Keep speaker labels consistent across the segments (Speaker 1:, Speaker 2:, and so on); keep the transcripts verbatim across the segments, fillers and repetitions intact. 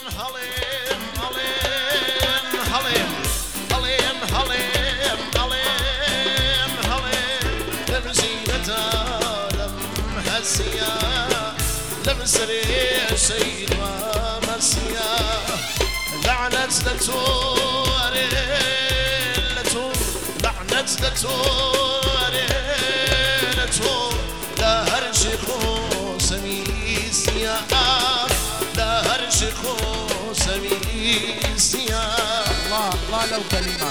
Speaker 1: هەڵێم هەڵێم هەڵێم هەڵێم هەڵێم هەڵێم هەڵێم لەم زینەتە لەم هەسیە لەم سەرێ سەیدوە مەسیە لعنت لتو لتو لعنت لتو لتو لا هرشي سميسيا لا هرشي سميسيا
Speaker 2: الله الله لو كلمة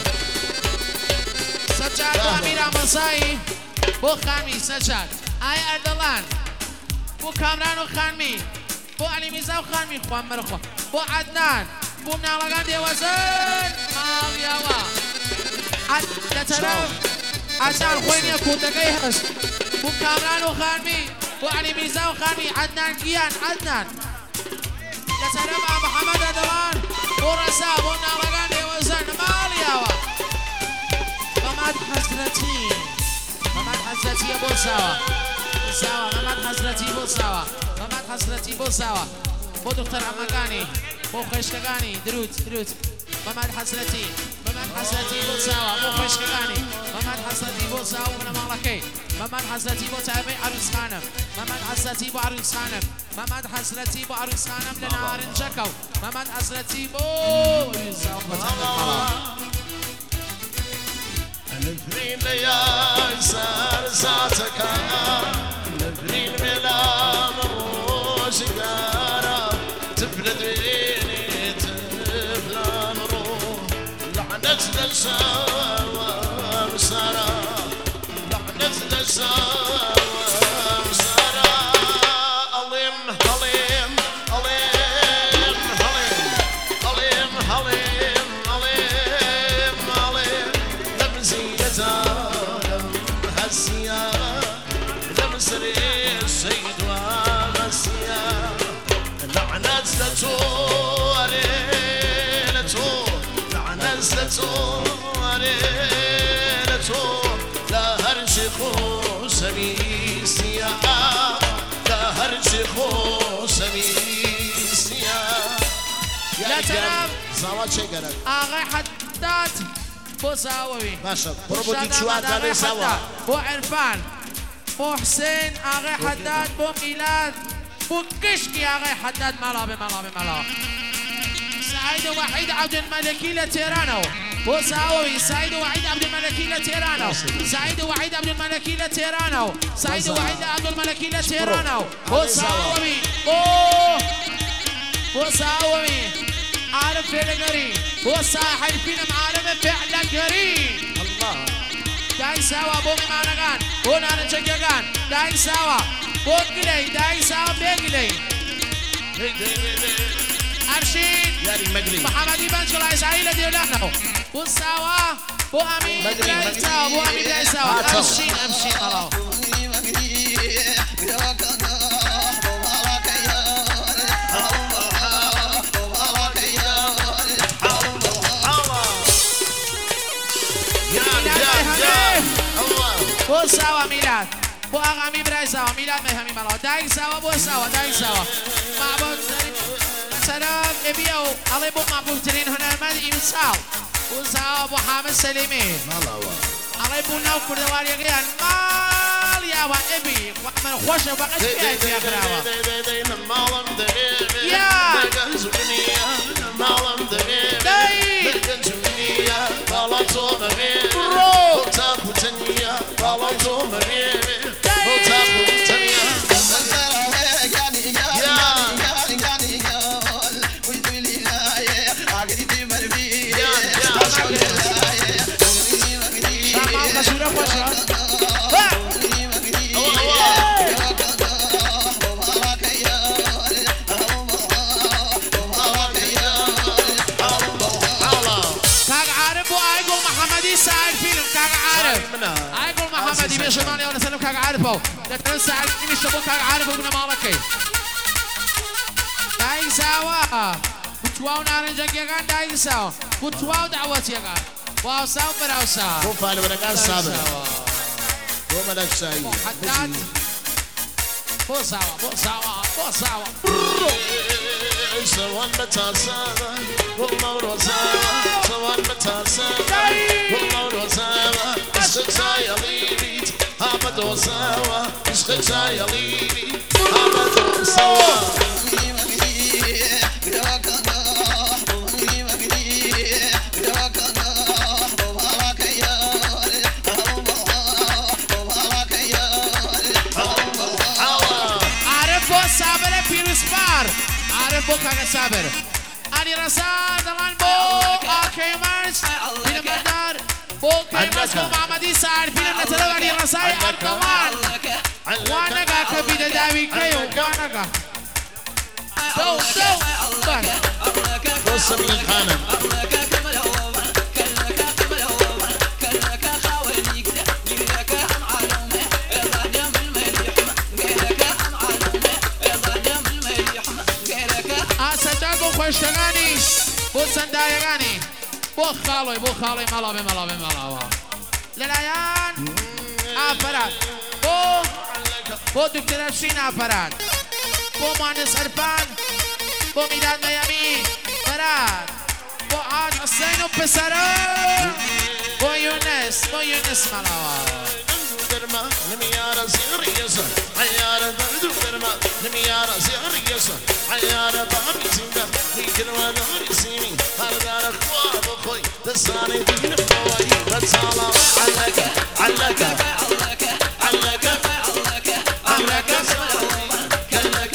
Speaker 2: سجاد وامير مسائي بو خانمي سجاد آي أردلان بو كامران وخانمي بو علي ميزا وخانمي خوان مرخوا بو عدنان بو مناڵەکان دێوەزن ماڵیاوە لە تەرەف ئاسان خۆی نییە کووتەکەی هەست بۆ کامران و خانمی بۆ عەلی میرزا و خانمی عەدنان گیان عەدنان لە تەرەف محەممەد ئەردەڵان بۆ ڕەسا بۆ مناڵەکان دێوەزن ماڵیاوە مەمەد حەزرەتی مەمەد حەزرەتیە بۆ ساوە ساوە مەمەد حەزرەتی بۆ ساوە مەمەد حەزرەتی بۆ ساوە بۆ دختەر عەمەکانی بۆ خۆشکەکانی درود درود مەمەد حەزرەتی مەمەد حەزرەتی بۆ ساوە بۆ خۆشکەکانی مەمەد حەزرەتی بۆ ساوە و منەماڵەکەی مەمەد حەزرەتی بۆ تایبەی عەروسخانم مەمەد حەزرەتی بۆ عەروسخانم مەمەد حەزرەتی بۆ عەروسخانم لە نارنجەکە و مەمەد حەزرەتی بۆ
Speaker 1: نفرین لە یای سەر زاتەکان نفرین مێلام ڕۆژگارە تفلە دوێنێ تفلان ڕۆ لعنەت لە شاوە سارە لعنەت لە شاوە سارە ئەڵێم هەڵێم هەڵێم هەڵێم هەڵێم هەڵێم هەڵێم هەڵێم لەم زینەتە لەم هەسیە لەم سەرێ سەیدوە مەسیە لعنت لتو لتو لعنت لتو لتو لا هرشي سميسيا لا هرشي سميسيا
Speaker 2: لا تنام
Speaker 1: زاوات شي قالك
Speaker 2: آغاي حداد بو ساوي
Speaker 1: باشا بربو دي شوات هذا سوا
Speaker 2: بو عرفان بو حسين آغاي حداد بو ميلاد بو كشكي آغاي حداد مالا بمالا بمالا سعيد وحيد عبد الملكي لتيرانو بو ساوي سعيد وحيد عبد الملكي لتيرانو سعيد وحيد عبد الملكي لتيرانو سعيد وحيد عبد الملكي لتيرانو بو ساوي بو بو ساوي عارف فعل قريب بو صاحب فيلم عارف فعل قريب الله داي سوا بو مانغان بو نارنجكان داي سوا بو قلي داي سوا بيقلي أرشيد محمد بن شلای سعيد ديولانو بو سوا بو أمين داي سوا بو أمين داي سوا أرشيد أرشيد الله بو سوا ميلاد بو أغامي براي سوا ميلاد مهمي ملا داي سوا بو سوا داي سوا معبود سلام ابيو علي بو معبود ترين هنا مال إمساو بو سوا بو حامد سليمي علي بو ناو كردواري غيان مال يا وا ابي من خوش وبقت فيها يا غراوة يا سعيد فيلم كاغ عارف ايقول محمد يبي شمالي وانا سلم كاغ عارفه لكن سعيد يمي شبو كاغ عارفه ابن مالكي داي سوا بتواو نارنجك يغان داي سوا بتواو دعوت يغان واو ساو براو ساو
Speaker 1: بو فالي ونقان سابر بو ملك سعيد
Speaker 2: حداد بو سوا بو سوا بو سوا
Speaker 1: سوان بتاسابا والله رزابا سوان بتاسابا والله رزابا عشق سايليني أحمد وساوا عشق سايليني أحمد وساوا
Speaker 2: عارف بو كاكا سابر علي رسال دلان بو اوكي مارس فينا مدار بو كيمس بو محمدي سعر فينا نتلو علي رسال الدلان وانقا كبيدة داوي كيو وانقا دو دو بان
Speaker 1: بص من الخانم
Speaker 2: خوشتگانی بو سندایگانی بو خالوی بو خالوی ملا به ملا به ملا للایان آفراد بو بو دکتر افشین آفراد بو مهندس عرفان بو میداد میامی فراد بو حاج حسین و پسران بو یونس بو یونس ملا
Speaker 1: درما نميارة سيريسة عيارة دردو درما نميارة سيريسة عيارة بابي زندا نيكر ونوري سيمي هالدار خواب خوي تساني دين خوي بتصالا علك علك علك علك علك كلك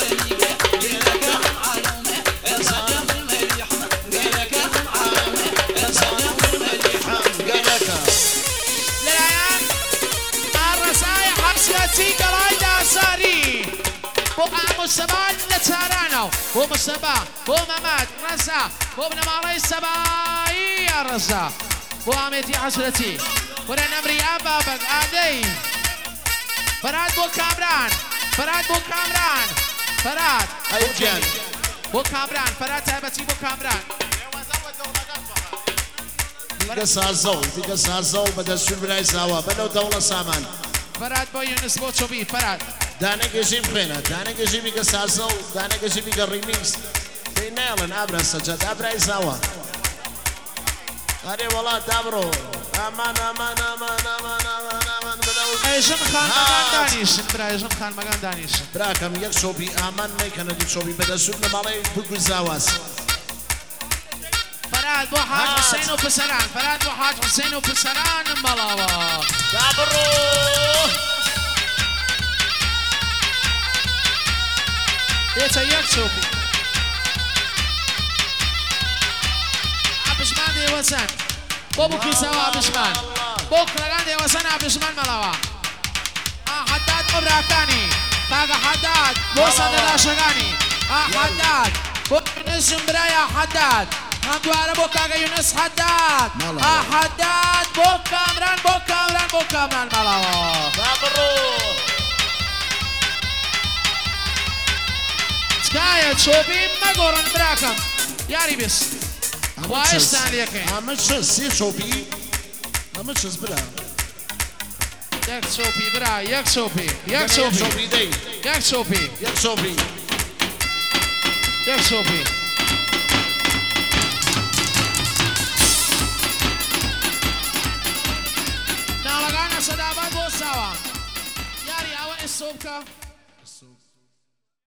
Speaker 2: مصطفى نتارانو هو مصطفى هو مماد رزا هو ابن مالي السباي يا رزا هو عميتي حسرتي ورا نمري أبابك عادي فراد بو كامران فراد بو كامران فراد
Speaker 1: أيجان
Speaker 2: بو كامران فراد تابتي بو كامران
Speaker 1: ديك سازو ديك سازو بدأ شو براي سوا بدأ دولة سامان
Speaker 2: فراد بو يونس بو تشوبي فراد
Speaker 1: دانه کشیم خیلی دانه کشیمی که سازو دانه کشیمی که ریمیکس بینالن ابر سجاد ابر ایزاوا هری والله دبرو امان امان امان امان امان امان بدو
Speaker 2: ایشان خان مگان دانیشن برا ایشان خان مگان دانیشن
Speaker 1: برا کم یک شوبی امان میکنه دی شوبی بده سود نمالی بگو زاواس
Speaker 2: فراد بو حاج حسین و پسران فراد بو حاج حسین و پسران ملاوا
Speaker 1: دبرو
Speaker 2: يتا يكسوبي عبشمان دي وسن بوبو كيساوا عبشمان بوك لغان دي وسن عبشمان ملاوا اه حداد مبراكاني تاقا حداد بوسن داشغاني اه حداد بوك يونس جمبرايا حداد هم دوارا بوك آقا يونس حداد اه حداد بوك كامران بوك كامران بوك كامران ملاوا
Speaker 1: دبرو
Speaker 2: كاية تشوبي ما قرن براكم ياري بس وايش ثاني يا كي
Speaker 1: همش سي تشوبي همش برا
Speaker 2: يك تشوبي برا يك تشوبي يك تشوبي
Speaker 1: دي
Speaker 2: يك تشوبي
Speaker 1: يك تشوبي
Speaker 2: يك تشوبي نالغانا صدابات بوساوا ياري اول السوبكا